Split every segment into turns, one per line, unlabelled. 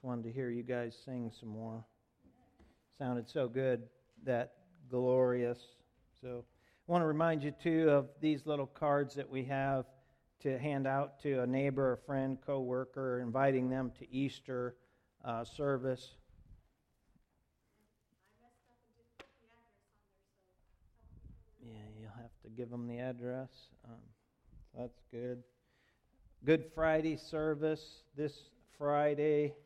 wanted to hear you guys sing some more. Sounded so good, that glorious. So I want to remind you, too, of these little cards that we have to hand out to a neighbor, a friend, co-worker, inviting them to Easter service. Yeah, you'll have to give them the address. That's good. Good Friday service this Friday.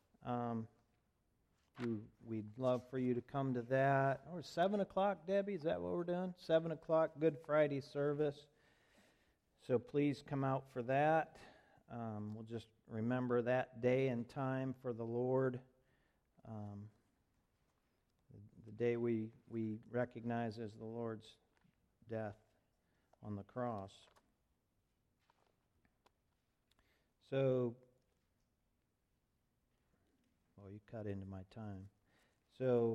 We'd love for you to come to that. Or 7 o'clock, Debbie, is that what we're doing? 7 o'clock, Good Friday service. So please come out for that. We'll just remember that day and time for the Lord. The day we recognize as the Lord's death on the cross. So, you cut into my time. So,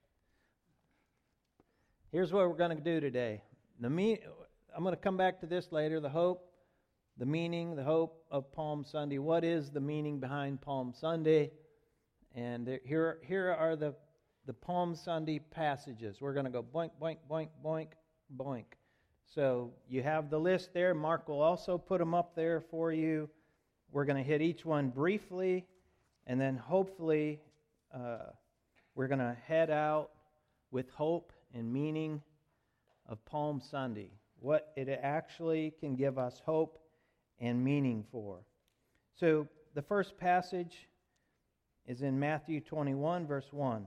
here's what we're going to do today. I'm going to come back to this later. The hope, the meaning, the hope of Palm Sunday. What is the meaning behind Palm Sunday? And here are the Palm Sunday passages. We're going to go boink, boink, boink, boink, boink. So you have the list there. Mark will also put them up there for you. We're going to hit each one briefly, and then hopefully we're going to head out with hope and meaning of Palm Sunday, what it actually can give us hope and meaning for. So the first passage is in Matthew 21, verse 1.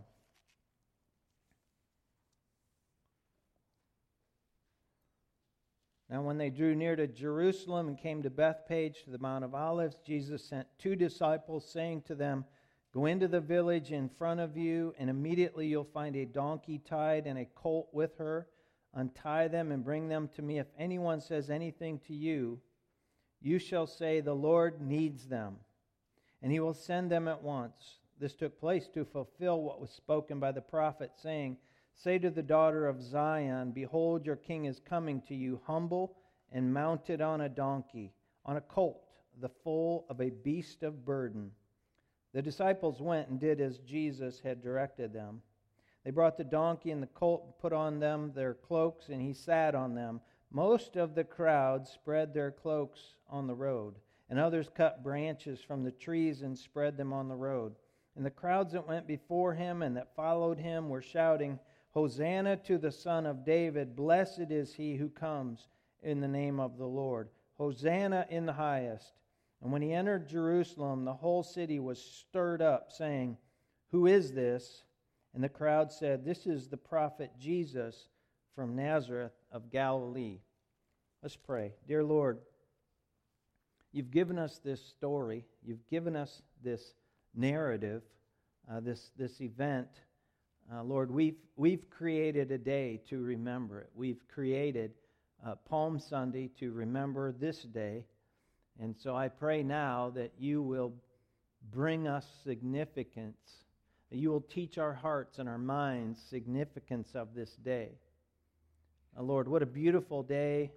Now when they drew near to Jerusalem and came to Bethphage to the Mount of Olives, Jesus sent 2 disciples, saying to them, "Go into the village in front of you, and immediately you'll find a donkey tied and a colt with her. Untie them and bring them to me. If anyone says anything to you, you shall say, 'The Lord needs them,' and he will send them at once." This took place to fulfill what was spoken by the prophet, saying, "Say to the daughter of Zion, behold, your king is coming to you, humble and mounted on a donkey, on a colt, the foal of a beast of burden." The disciples went and did as Jesus had directed them. They brought the donkey and the colt and put on them their cloaks, and he sat on them. Most of the crowd spread their cloaks on the road, and others cut branches from the trees and spread them on the road. And the crowds that went before him and that followed him were shouting, "Hosanna to the Son of David. Blessed is he who comes in the name of the Lord. Hosanna in the highest." And when he entered Jerusalem, the whole city was stirred up, saying, "Who is this?" And the crowd said, "This is the prophet Jesus from Nazareth of Galilee." Let's pray. Dear Lord, you've given us this story. You've given us this narrative, this event. Lord, we've created a day to remember it. We've created Palm Sunday to remember this day. And so I pray now that you will bring us significance, that you will teach our hearts and our minds significance of this day. Lord, what a beautiful day.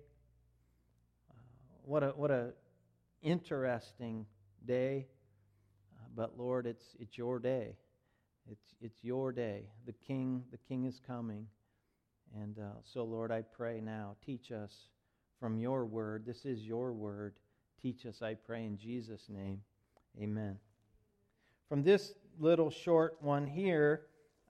What a interesting day. But Lord, it's your day. It's your day. The King is coming. And so, Lord, I pray now, teach us from your word. This is your word. Teach us, I pray, in Jesus' name. Amen. From this little short one here,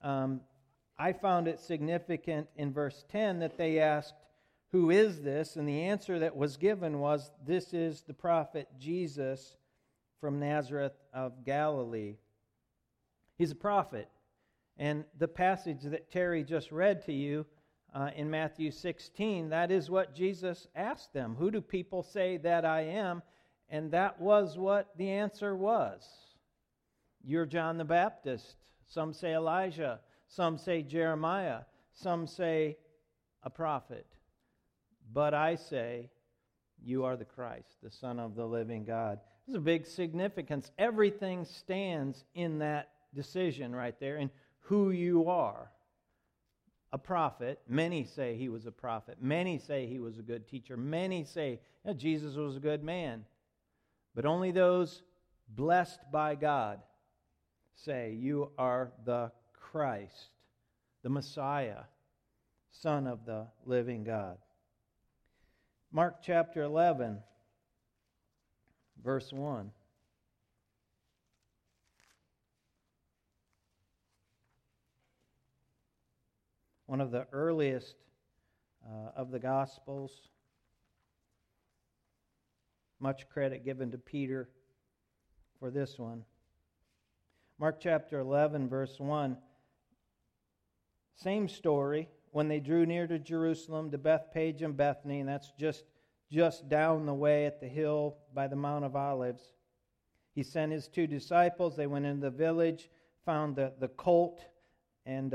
I found it significant in verse 10 that they asked, "Who is this?" And the answer that was given was, "This is the prophet Jesus from Nazareth of Galilee." He's a prophet. And the passage that Terry just read to you in Matthew 16, that is what Jesus asked them. "Who do people say that I am?" And that was what the answer was. "You're John the Baptist. Some say Elijah. Some say Jeremiah. Some say a prophet. But I say, you are the Christ, the Son of the living God." There's a big significance. Everything stands in that decision right there, and who you are. A prophet. Many say he was a prophet. Many say he was a good teacher. Many say Jesus was a good man. But only those blessed by God say, "You are the Christ, the Messiah, Son of the living God." Mark chapter 11, verse 1. One of the earliest of the Gospels. Much credit given to Peter for this one. Mark chapter 11, verse 1. Same story. When they drew near to Jerusalem, to Bethpage and Bethany, and that's just down the way at the hill by the Mount of Olives, He sent His 2 disciples. They went into the village, found the colt, and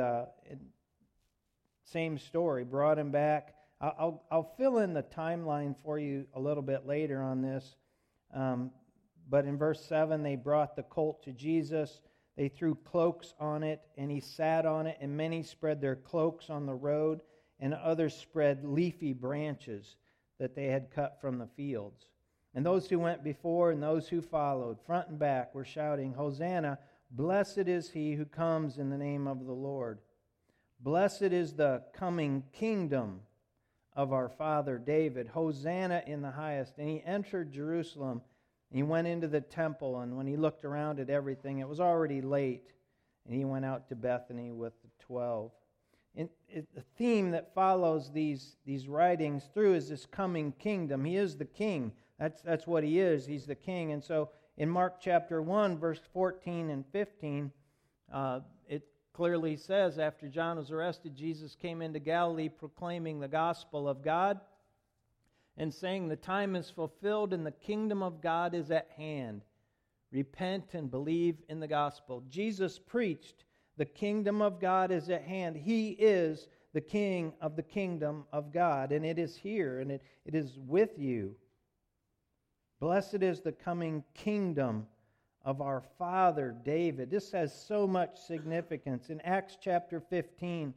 same story, brought him back. I'll fill in the timeline for you a little bit later on this. But in verse 7, they brought the colt to Jesus. They threw cloaks on it, and He sat on it, and many spread their cloaks on the road, and others spread leafy branches that they had cut from the fields. And those who went before and those who followed, front and back, were shouting, "Hosanna, blessed is He who comes in the name of the Lord. Blessed is the coming kingdom of our father David. Hosanna in the highest." And He entered Jerusalem, and He went into the temple, and when He looked around at everything, it was already late, and He went out to Bethany with the 12. And the theme that follows these writings through is this coming kingdom. He is the king. That's what He is. He's the king. And so in Mark chapter 1, verse 14 and 15, it clearly says, after John was arrested, Jesus came into Galilee proclaiming the gospel of God and saying, "The time is fulfilled and the kingdom of God is at hand. Repent and believe in the gospel." Jesus preached, the kingdom of God is at hand. He is the king of the kingdom of God, and it is here, and it is with you. Blessed is the coming kingdom of our father David. This has so much significance. In Acts chapter 15,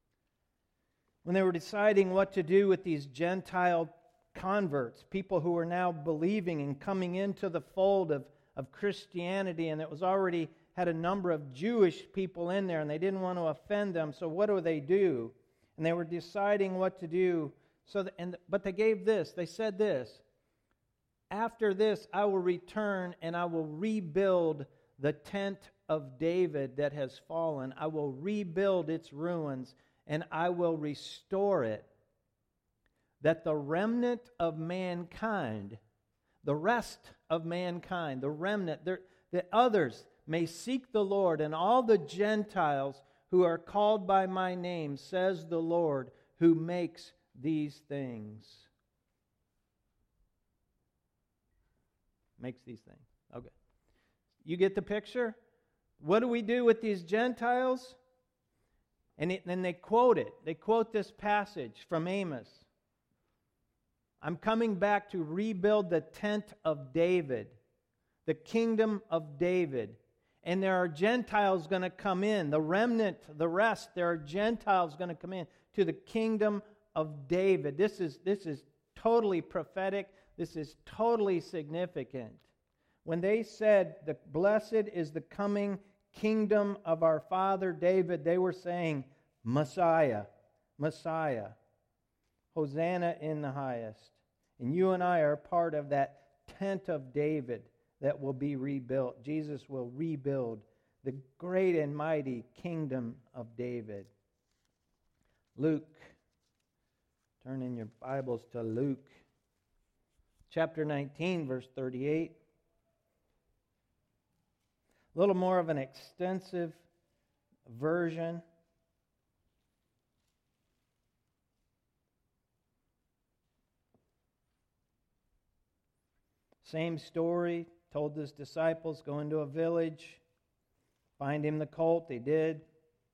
when they were deciding what to do with these Gentile converts, people who were now believing and coming into the fold of Christianity, and it was already had a number of Jewish people in there, and they didn't want to offend them, so what do? And they were deciding what to do. But they gave this. They said this: "After this, I will return and I will rebuild the tent of David that has fallen. I will rebuild its ruins and I will restore it, that the remnant of mankind," the rest of mankind, the remnant, the others, "may seek the Lord, and all the Gentiles who are called by my name, says the Lord, who makes these things." Makes these things. Okay. You get the picture? What do we do with these Gentiles? And then they quote it. They quote this passage from Amos. "I'm coming back to rebuild the tent of David, the kingdom of David. And there are Gentiles going to come in. The remnant, the rest, there are Gentiles going to come in to the kingdom of David." This is totally prophetic. This is totally significant. When they said, "The blessed is the coming kingdom of our father David," they were saying, Messiah, Messiah. Hosanna in the highest. And you and I are part of that tent of David that will be rebuilt. Jesus will rebuild the great and mighty kingdom of David. Luke. Turn in your Bibles to Luke. Chapter 19, verse 38. A little more of an extensive version. Same story. Told His disciples, go into a village, find Him the colt. They did.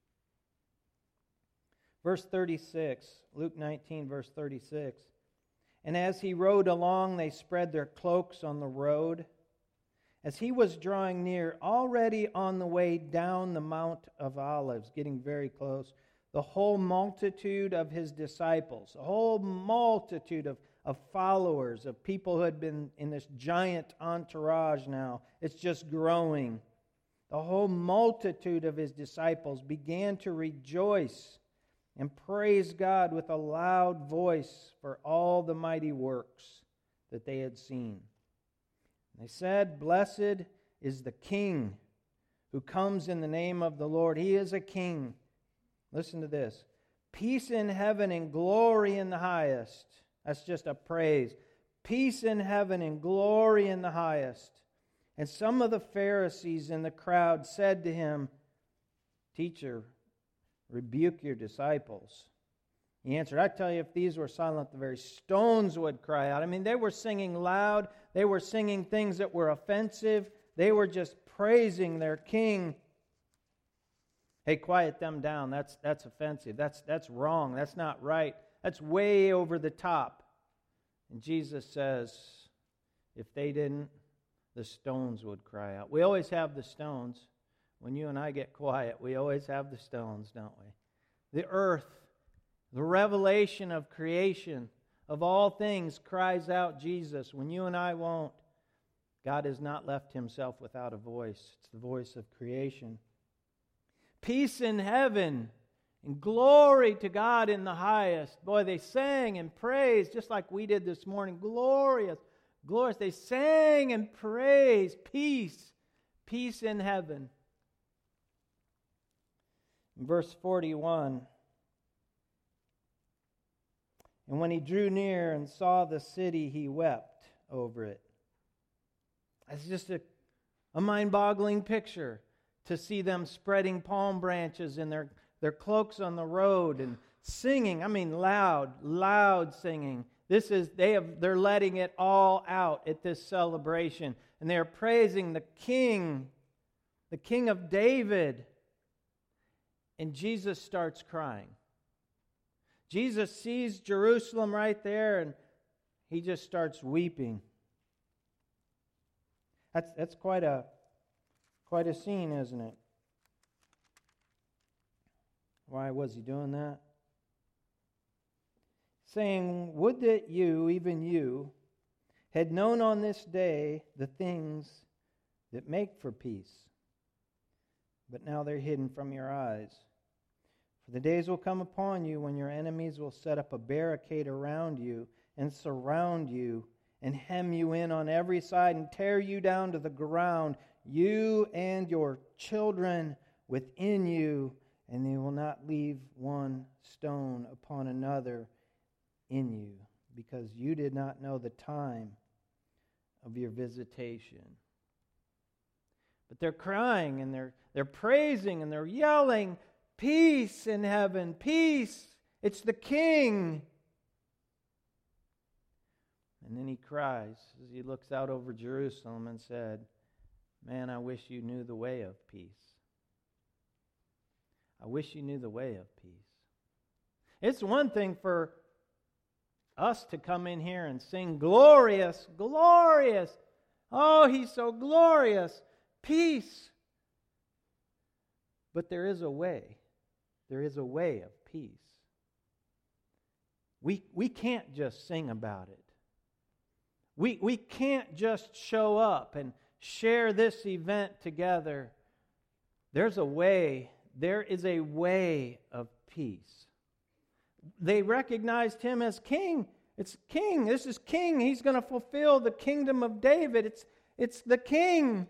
Verse 36, Luke 19, verse 36. "And as He rode along, they spread their cloaks on the road. As He was drawing near, already on the way down the Mount of Olives," getting very close, "the whole multitude of His disciples," a whole multitude of followers, of people who had been in this giant entourage now, it's just growing. the whole multitude of his disciples began to rejoice and praise God with a loud voice for all the mighty works that they had seen. And they said, "Blessed is the King who comes in the name of the Lord. He is a king." Listen to this. "Peace in heaven and glory in the highest." That's just a praise. "Peace in heaven and glory in the highest." And some of the Pharisees in the crowd said to him, "Teacher, rebuke your disciples." He answered, "I tell you, if these were silent, the very stones would cry out." I mean, they were singing loud. They were singing things that were offensive. They were just praising their king. Hey, quiet them down. That's offensive. That's wrong. That's not right. That's way over the top. And Jesus says, if they didn't, the stones would cry out. We always have the stones. When you and I get quiet, we always have the stones, don't we? The earth, the revelation of creation, of all things, cries out Jesus. When you and I won't, God has not left himself without a voice. It's the voice of creation. Peace in heaven and glory to God in the highest. Boy, they sang and praised just like we did this morning. Glorious, glorious. They sang and praised. Peace, peace in heaven. In verse 41, "And when he drew near and saw the city, he wept over it." It's just a mind-boggling picture to see them spreading palm branches in their cloaks on the road and singing. I mean, loud singing. They're letting it all out at this celebration, and they are praising the King of David. And Jesus starts crying. Jesus sees Jerusalem right there, and he just starts weeping. That's quite a scene, isn't it? Why was he doing that? Saying, "Would that you, even you, had known on this day the things that make for peace. But now they're hidden from your eyes. For the days will come upon you when your enemies will set up a barricade around you and surround you and hem you in on every side and tear you down to the ground, you and your children within you, and they will not leave one stone upon another in you, because you did not know the time of your visitation." But they're crying and they're praising and they're yelling, "Peace in heaven, peace. It's the King." And then he cries as he looks out over Jerusalem and said, "Man, I wish you knew the way of peace. I wish you knew the way of peace." It's one thing for us to come in here and sing, "Glorious, glorious. Oh, he's so glorious. Peace." But there is a way. There is a way of peace. We can't just sing about it. We can't just show up and share this event together. There's a way. There is a way of peace. They recognized him as king. It's king. This is king. He's going to fulfill the kingdom of David. It's the king.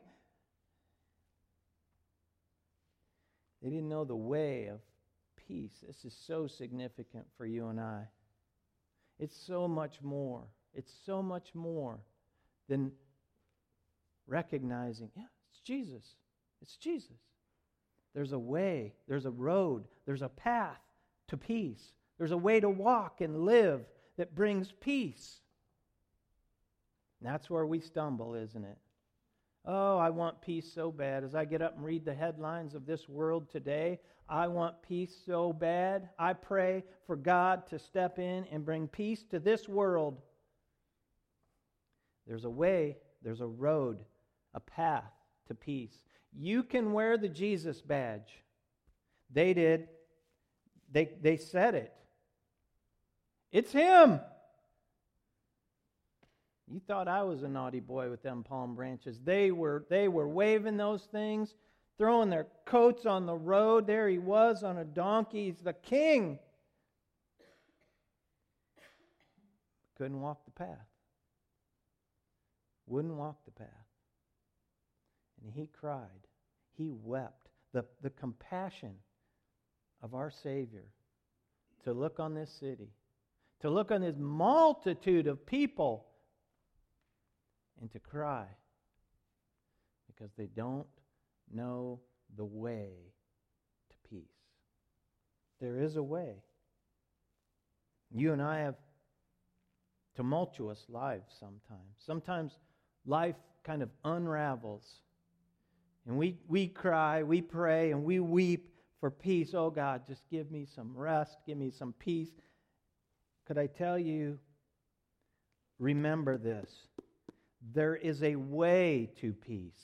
They didn't know the way of peace. This is so significant for you and I. It's so much more. It's so much more than recognizing, yeah, it's Jesus. It's Jesus. There's a way, there's a road, there's a path to peace. There's a way to walk and live that brings peace. And that's where we stumble, isn't it? Oh, I want peace so bad. As I get up and read the headlines of this world today, I want peace so bad. I pray for God to step in and bring peace to this world. There's a way, there's a road, a path to peace. You can wear the Jesus badge. They did. They said it. It's him. You thought I was a naughty boy with them palm branches. They were waving those things. throwing their coats on the road. There he was on a donkey. He's the king. Couldn't walk the path. Wouldn't walk the path. And he cried. He wept. The compassion of our Savior to look on this city, to look on this multitude of people, and to cry because they don't know the way to peace. There is a way. You and I have tumultuous lives sometimes. Sometimes life kind of unravels. And we cry, we pray, and we weep for peace. Oh God, just give me some rest, give me some peace. Could I tell you, remember this. There is a way to peace.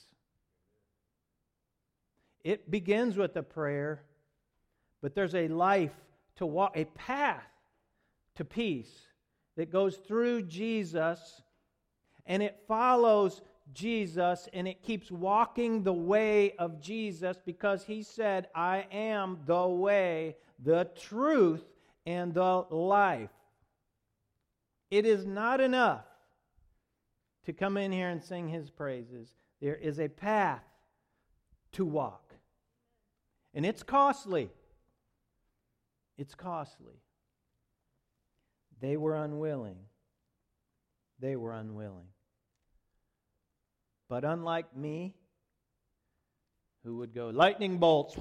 It begins with a prayer, but there's a life to walk, a path to peace that goes through Jesus, and it follows Jesus, and it keeps walking the way of Jesus because He said, I am the way, the truth, and the life. It is not enough to come in here and sing His praises. There is a path to walk. And it's costly. It's costly. They were unwilling. They were unwilling. But unlike me, who would go, lightning bolts,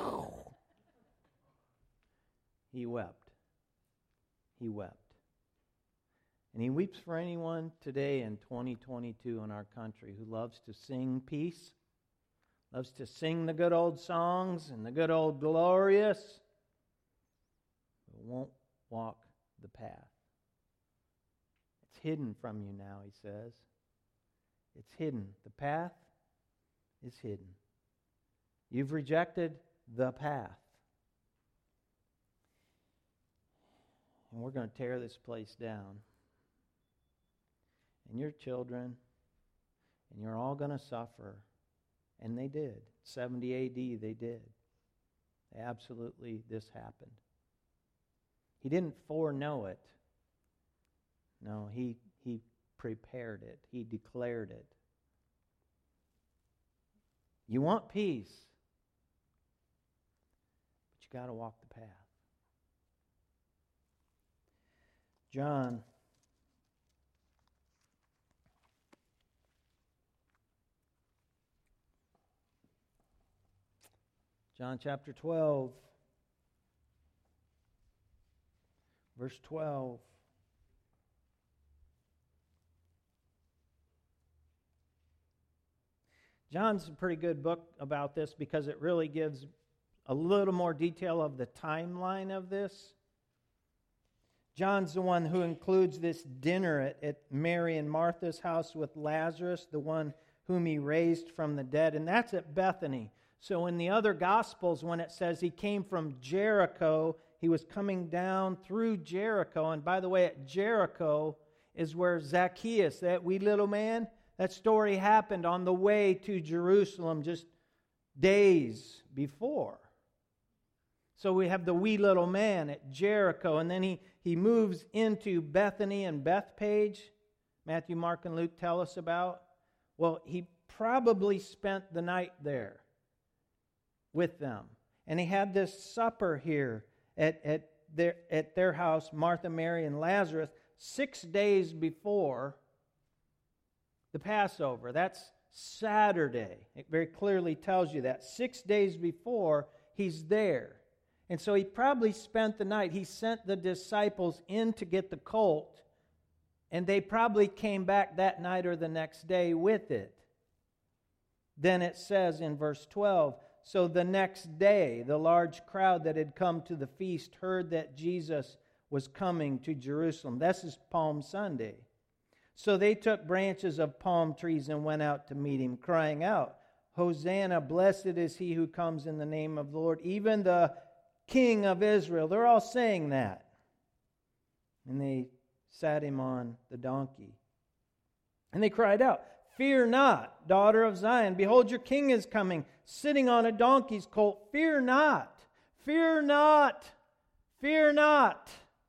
he wept. He wept. And he weeps for anyone today in 2022 in our country who loves to sing peace, loves to sing the good old songs and the good old glorious, but won't walk the path. It's hidden from you now, he says. It's hidden. The path is hidden. You've rejected the path. And we're going to tear this place down. And your children, and you're all going to suffer. And they did. 70 A.D. they did. Absolutely, this happened. He didn't foreknow it. No, he prepared it. He declared it. You want peace, but you got to walk the path. John chapter 12, verse 12. John's a pretty good book about this because it really gives a little more detail of the timeline of this. John's the one who includes this dinner at Mary and Martha's house with Lazarus, the one whom he raised from the dead, and that's at Bethany. So in the other Gospels, when it says he came from Jericho, he was coming down through Jericho. And by the way, at Jericho is where Zacchaeus, that wee little man, that story happened on the way to Jerusalem just days before. So we have the wee little man at Jericho, and then he moves into Bethany and Bethpage. Matthew, Mark, and Luke tell us about. Well, he probably spent the night there with them. And he had this supper here at their house, Martha, Mary, and Lazarus, 6 days before the Passover. That's Saturday. It very clearly tells you that. 6 days before, he's there. And so he probably spent the night. He sent the disciples in to get the colt, and they probably came back that night or the next day with it. Then it says in verse 12, so the next day, the large crowd that had come to the feast heard that Jesus was coming to Jerusalem. This is Palm Sunday. So they took branches of palm trees and went out to meet him, crying out, Hosanna, blessed is he who comes in the name of the Lord, even the King of Israel. They're all saying that. And they sat him on the donkey. And they cried out, Fear not, daughter of Zion. Behold, your king is coming, sitting on a donkey's colt. Fear not, fear not, fear not.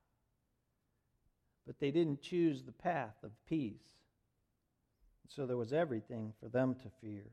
But they didn't choose the path of peace. So there was everything for them to fear.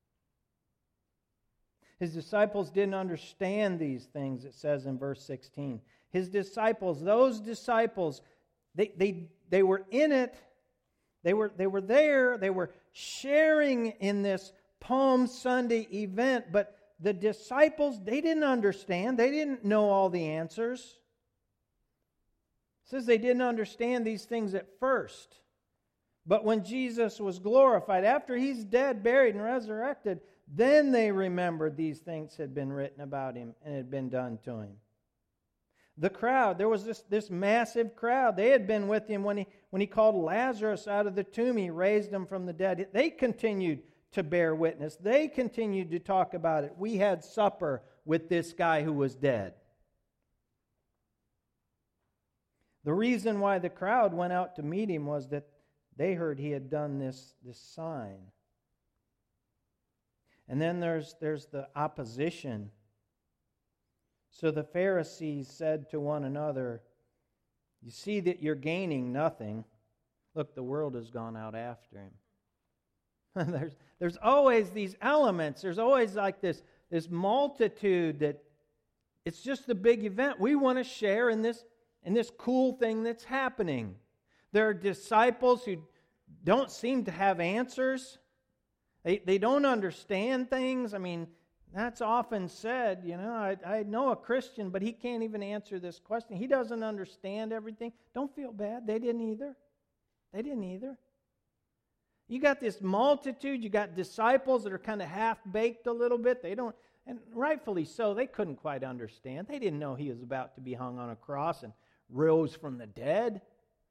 His disciples didn't understand these things, it says in verse 16. His disciples, those disciples, they were in it. They were there. They were sharing in this Palm Sunday event. But the disciples, they didn't understand. They didn't know all the answers. It says they didn't understand these things at first. But when Jesus was glorified, after He's dead, buried, and resurrected, then they remembered these things had been written about Him and had been done to Him. The crowd, there was this massive crowd. They had been with Him when he called Lazarus out of the tomb. He raised him from the dead. They continued to bear witness. They continued to talk about it. We had supper with this guy who was dead. The reason why the crowd went out to meet Him was that they heard He had done this sign. And then there's the opposition. So the Pharisees said to one another, you see that you're gaining nothing. Look, the world has gone out after Him. There's always these elements. There's always like this multitude that it's just a big event. We want to share in this cool thing that's happening. There are disciples who don't seem to have answers. They don't understand things. I mean, that's often said, I know a Christian, but he can't even answer this question. He doesn't understand everything. Don't feel bad. They didn't either. You got this multitude. You got disciples that are kind of half-baked a little bit. They don't, and rightfully so, they couldn't quite understand. They didn't know He was about to be hung on a cross and rose from the dead.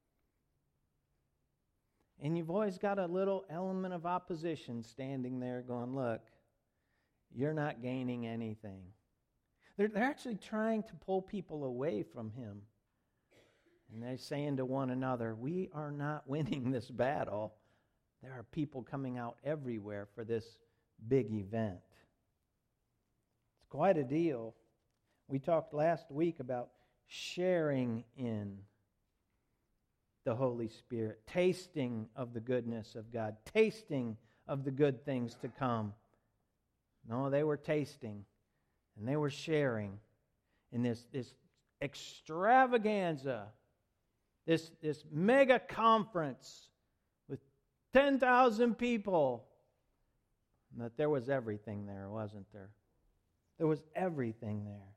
And you've always got a little element of opposition standing there going, look, you're not gaining anything. They're actually trying to pull people away from Him. And they're saying to one another, we are not winning this battle. There are people coming out everywhere for this big event. It's quite a deal. We talked last week about sharing in the Holy Spirit, tasting of the goodness of God, tasting of the good things to come. No, they were tasting and they were sharing in this extravaganza, this mega conference with 10,000 people. And that there was everything there, wasn't there? There was everything there.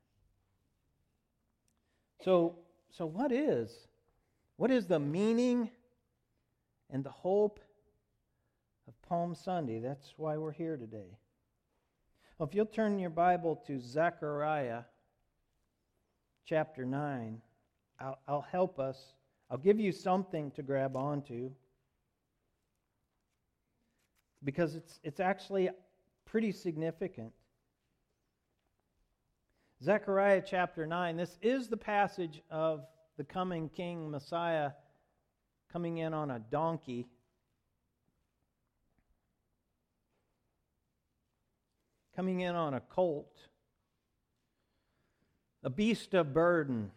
So what is the meaning and the hope of Palm Sunday? That's why we're here today. Well, if you'll turn your Bible to Zechariah chapter 9, I'll help us. I'll give you something to grab onto, because it's actually pretty significant. Zechariah chapter 9, this is the passage of the coming King Messiah coming in on a donkey. Coming in on a colt. A beast of burden.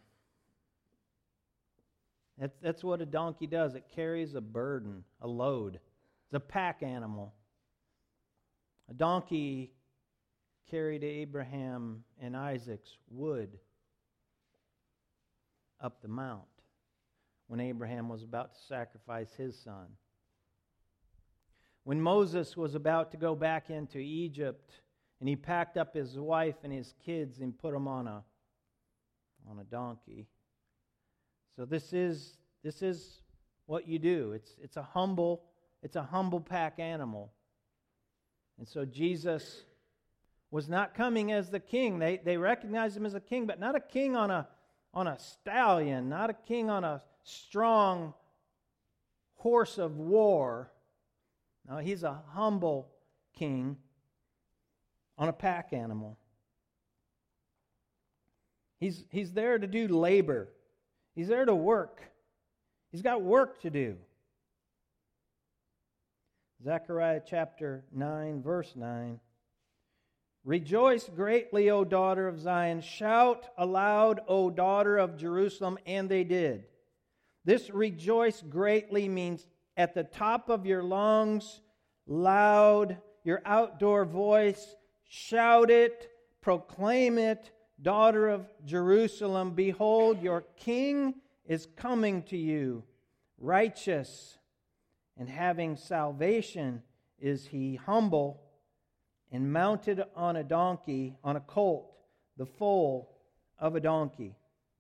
That's what a donkey does. It carries a burden, a load. It's a pack animal. A donkey carried Abraham and Isaac's wood up the mount when Abraham was about to sacrifice his son. When Moses was about to go back into Egypt, and he packed up his wife and his kids and put them on a donkey. So this is what you do. It's a humble pack animal. And so Jesus was not coming as the king. They recognized Him as a king, but not a king on a stallion, not a king on a strong horse of war. No, He's a humble king on a pack animal. He's there to do labor. He's there to work. He's got work to do. Zechariah chapter 9, verse 9. Rejoice greatly, O daughter of Zion. Shout aloud, O daughter of Jerusalem. And they did. This rejoice greatly means at the top of your lungs, loud, your outdoor voice, shout it, proclaim it, daughter of Jerusalem. Behold, your king is coming to you, righteous and having salvation is he, humble and mounted on a donkey, on a colt, the foal of a donkey.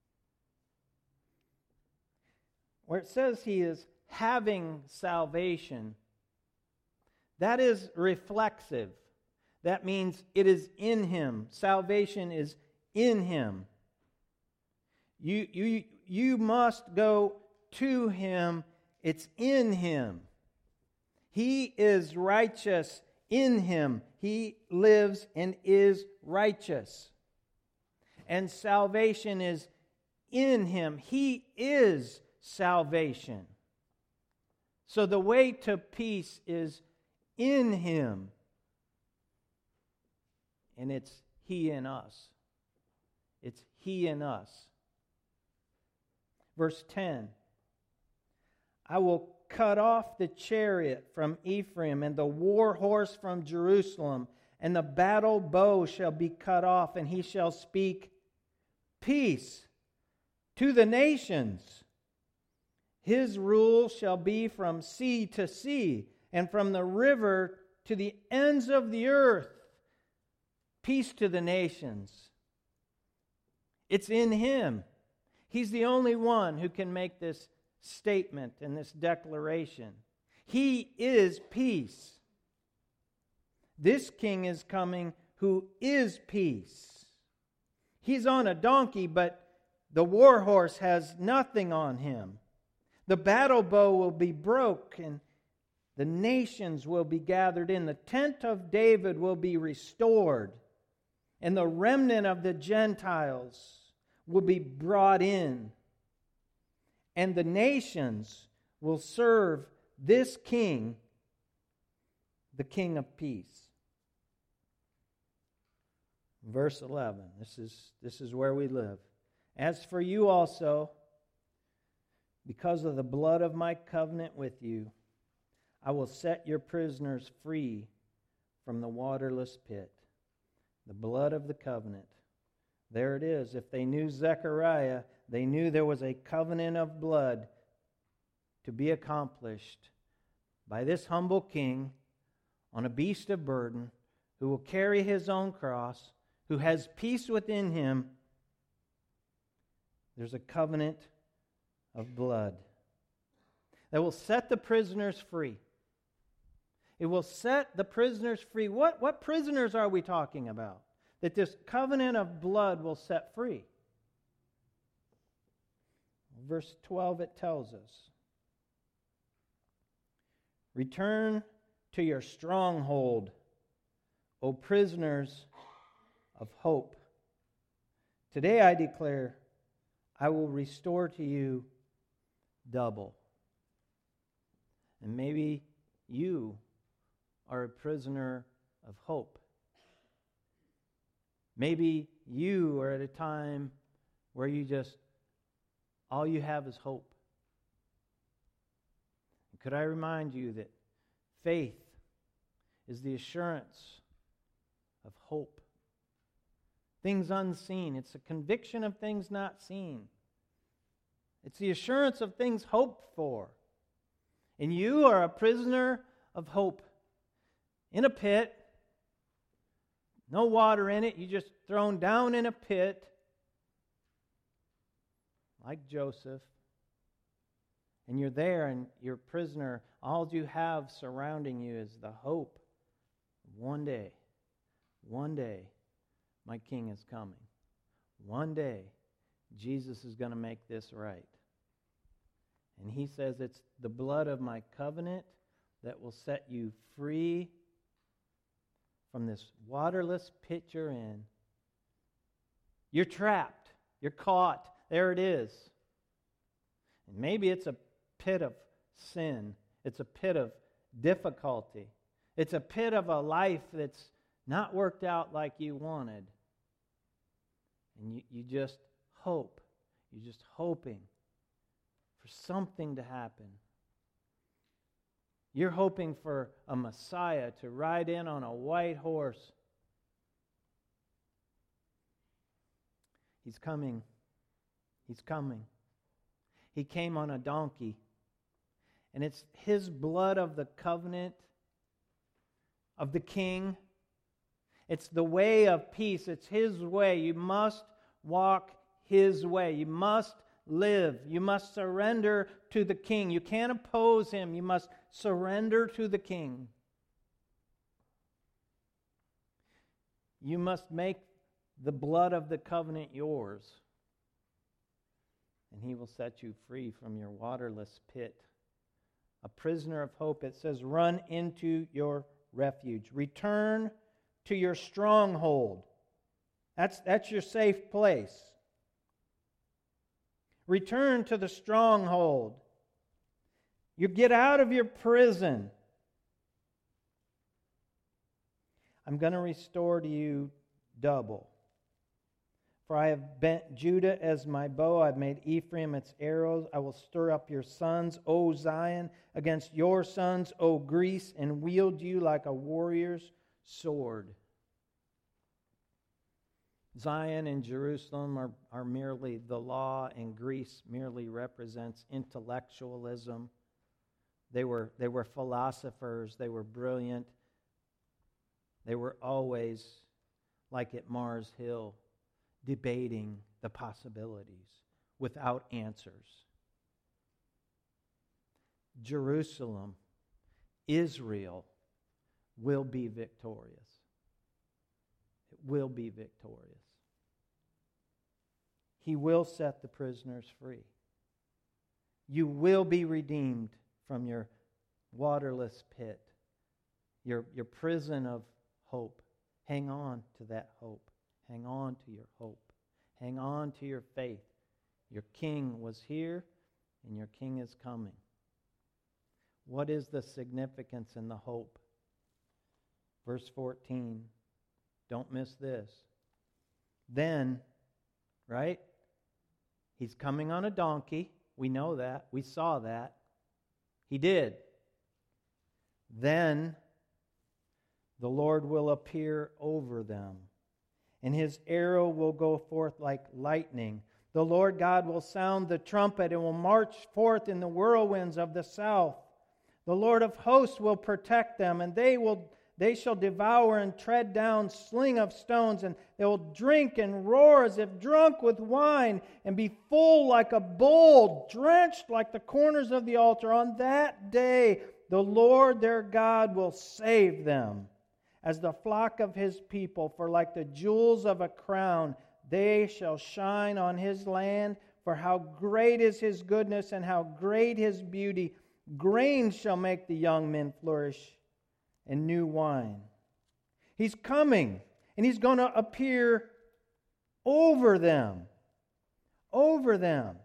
Where it says he is having salvation, that is reflexive. That means it is in him. Salvation is in him. You must go to him. It's in him. He is righteous in him. He lives and is righteous. And salvation is in him. He is salvation. So the way to peace is in him. And it's he in us. It's he in us. Verse 10. I will cut off the chariot from Ephraim and the war horse from Jerusalem, and the battle bow shall be cut off, and he shall speak peace to the nations. His rule shall be from sea to sea, and from the river to the ends of the earth. Peace to the nations. It's in him. He's the only one who can make this statement and this declaration. He is peace. This king is coming who is peace. He's on a donkey, but the war horse has nothing on him. The battle bow will be broke, and the nations will be gathered in. The tent of David will be restored, and the remnant of the Gentiles will be brought in. And the nations will serve this king, the King of Peace. Verse 11, this is where we live. As for you also, because of the blood of my covenant with you, I will set your prisoners free from the waterless pit. The blood of the covenant. There it is. If they knew Zechariah, they knew there was a covenant of blood to be accomplished by this humble king on a beast of burden who will carry his own cross, who has peace within him. There's a covenant of blood that will set the prisoners free. It will set the prisoners free. What prisoners are we talking about that this covenant of blood will set free? Verse 12, it tells us, return to your stronghold, O prisoners of hope. Today I declare, I will restore to you double. And maybe you are a prisoner of hope. Maybe you are at a time where all you have is hope. Could I remind you that faith is the assurance of hope. Things unseen. It's a conviction of things not seen. It's the assurance of things hoped for. And you are a prisoner of hope. In a pit. No water in it. You're just thrown down in a pit. Like Joseph. And you're there and you're a prisoner. All you have surrounding you is the hope. One day, my king is coming. One day, Jesus is going to make this right. And he says it's the blood of my covenant that will set you free from this waterless pit you're in. You're trapped. You're caught. There it is. And maybe it's a pit of sin. It's a pit of difficulty. It's a pit of a life that's not worked out like you wanted. And you just hope. You're just hoping for something to happen. You're hoping for a Messiah to ride in on a white horse. He's coming. He's coming. He came on a donkey. And it's His blood of the covenant of the King. It's the way of peace. It's His way. You must walk His way. You must live. You must surrender to the King. You can't oppose Him. You must surrender to the King. You must make the blood of the covenant yours. And He will set you free from your waterless pit. A prisoner of hope, it says, run into your refuge. Return to your stronghold. That's your safe place. Return to the stronghold. You get out of your prison. I'm going to restore to you double. For I have bent Judah as my bow. I've made Ephraim its arrows. I will stir up your sons, O Zion, against your sons, O Greece, and wield you like a warrior's sword. Zion and Jerusalem are merely the law, and Greece merely represents intellectualism. They were philosophers. They were brilliant. They were always, like at Mars Hill, debating the possibilities without answers. Jerusalem, Israel, will be victorious. It will be victorious. He will set the prisoners free. You will be redeemed from your waterless pit, your prison of hope. Hang on to that hope. Hang on to your hope. Hang on to your faith. Your King was here, and your King is coming. What is the significance in the hope? Verse 14. Don't miss this. Then, right? He's coming on a donkey. We know that. We saw that. He did. Then the Lord will appear over them, and His arrow will go forth like lightning. The Lord God will sound the trumpet and will march forth in the whirlwinds of the south. The Lord of hosts will protect them, and they shall devour and tread down sling of stones, and they will drink and roar as if drunk with wine, and be full like a bowl, drenched like the corners of the altar. On that day the Lord their God will save them as the flock of His people, for like the jewels of a crown, they shall shine on His land. For how great is His goodness, and how great His beauty! Grain shall make the young men flourish, and new wine. He's coming, and He's going to appear over them. Over them.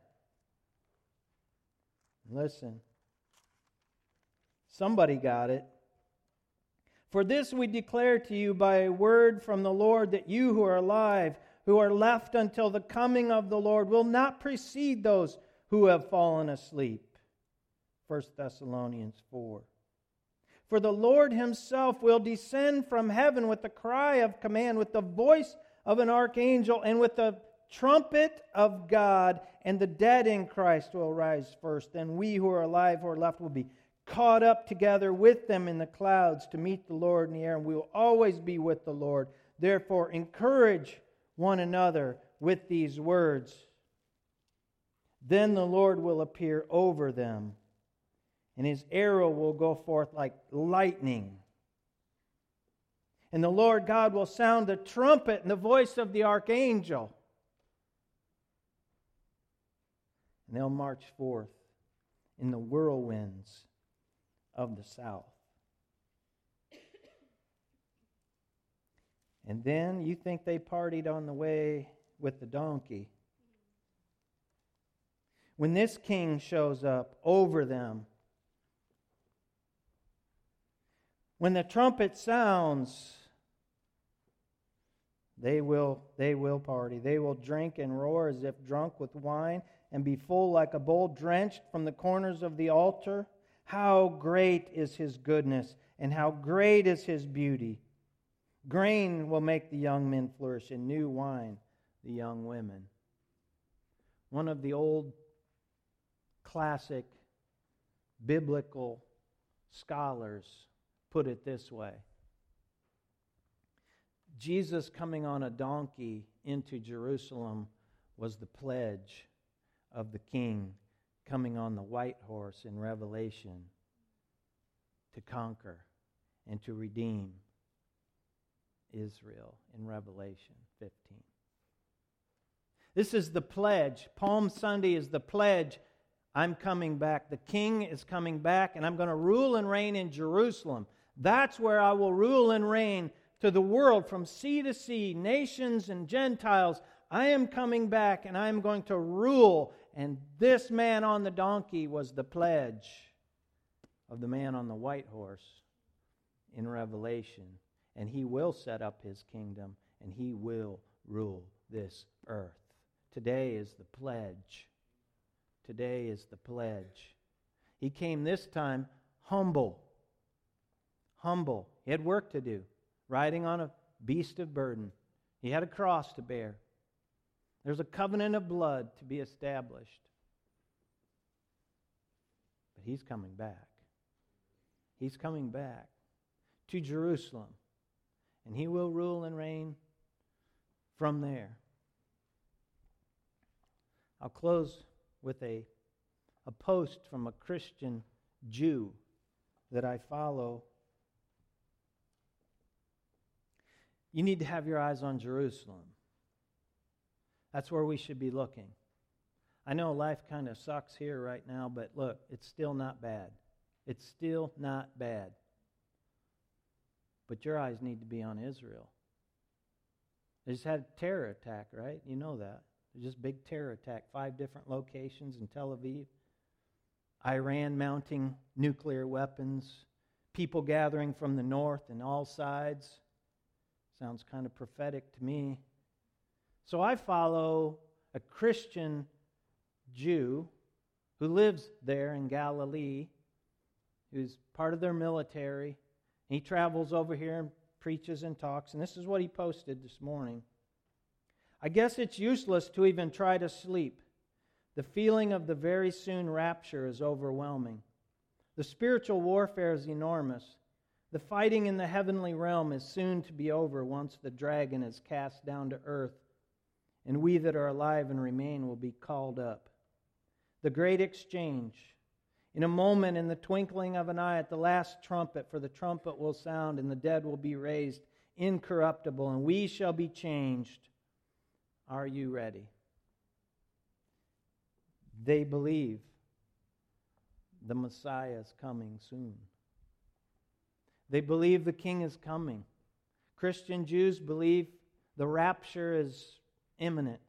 Listen. Somebody got it. For this we declare to you by a word from the Lord, that you who are alive, who are left until the coming of the Lord, will not precede those who have fallen asleep. 1 Thessalonians 4. For the Lord Himself will descend from heaven with the cry of command, with the voice of an archangel, and with the trumpet of God, and the dead in Christ will rise first. Then we who are alive, who are left, will be caught up together with them in the clouds to meet the Lord in the air, and we will always be with the Lord. Therefore, encourage one another with these words. Then the Lord will appear over them, and His arrow will go forth like lightning. And the Lord God will sound the trumpet and the voice of the archangel. And they'll march forth in the whirlwinds of the south. And then you think they partied on the way with the donkey. When this King shows up over them, When the trumpet sounds, they will party. They will drink and roar as if drunk with wine, and be full like a bowl drenched from the corners of the altar. How great is His goodness, and how great is His beauty. Grain will make the young men flourish, and new wine the young women. One of the old classic biblical scholars put it this way. Jesus coming on a donkey into Jerusalem was the pledge of the King coming on the white horse in Revelation to conquer and to redeem Israel in Revelation 15. This is the pledge. Palm Sunday is the pledge. I'm coming back. The King is coming back, and I'm going to rule and reign in Jerusalem. That's where I will rule and reign to the world from sea to sea, nations and Gentiles. I am coming back, and I am going to rule. And this man on the donkey was the pledge of the man on the white horse in Revelation. And he will set up his kingdom, and he will rule this earth. Today is the pledge. Today is the pledge. He came this time humble. Humble. He had work to do, riding on a beast of burden. He had a cross to bear. There's a covenant of blood to be established. But He's coming back. He's coming back to Jerusalem. And He will rule and reign from there. I'll close with a post from a Christian Jew that I follow. You need to have your eyes on Jerusalem. That's where we should be looking. I know life kind of sucks here right now, but look, it's still not bad. It's still not bad. But your eyes need to be on Israel. They just had a terror attack, right? You know that. There's just big terror attack, 5 different locations in Tel Aviv. Iran mounting nuclear weapons. People gathering from the north and all sides. Sounds kind of prophetic to me. So I follow a Christian Jew who lives there in Galilee, who's part of their military. He travels over here and preaches and talks. And this is what he posted this morning. I guess it's useless to even try to sleep. The feeling of the very soon rapture is overwhelming. The spiritual warfare is enormous. The fighting in the heavenly realm is soon to be over once the dragon is cast down to earth, and we that are alive and remain will be called up. The great exchange. In a moment, in the twinkling of an eye, at the last trumpet, for the trumpet will sound, and the dead will be raised incorruptible, and we shall be changed. Are you ready? They believe the Messiah is coming soon. They believe the King is coming. Christian Jews believe the rapture is imminent.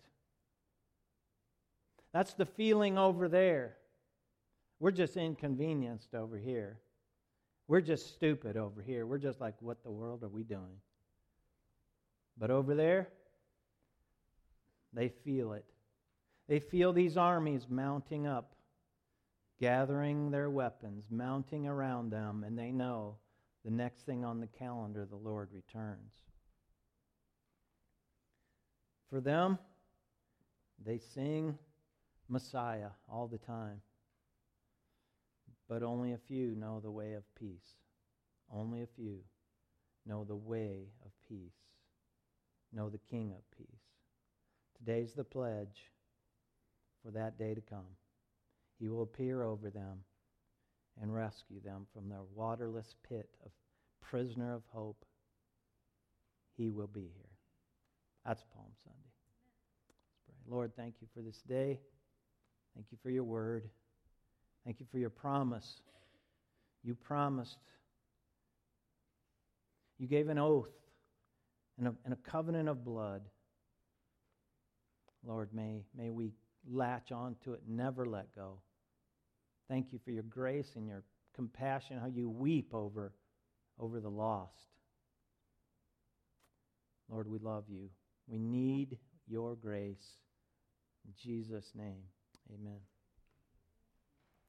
That's the feeling over there. We're just inconvenienced over here. We're just stupid over here. We're just like, what the world are we doing? But over there, they feel it. They feel these armies mounting up, gathering their weapons, mounting around them, and they know the next thing on the calendar, the Lord returns. For them, they sing Messiah all the time. But only a few know the way of peace. Only a few know the way of peace. Know the King of peace. Today's the pledge for that day to come. He will appear over them and rescue them from their waterless pit of prisoner of hope. He will be here. That's Palm Sunday. Let's pray. Lord, thank you for this day. Thank you for your word. Thank you for your promise. You promised. You gave an oath and a covenant of blood. Lord, may we latch on to it, never let go. Thank you for your grace and your compassion, how you weep over over the lost. Lord, we love you. We need your grace. In Jesus' name, amen.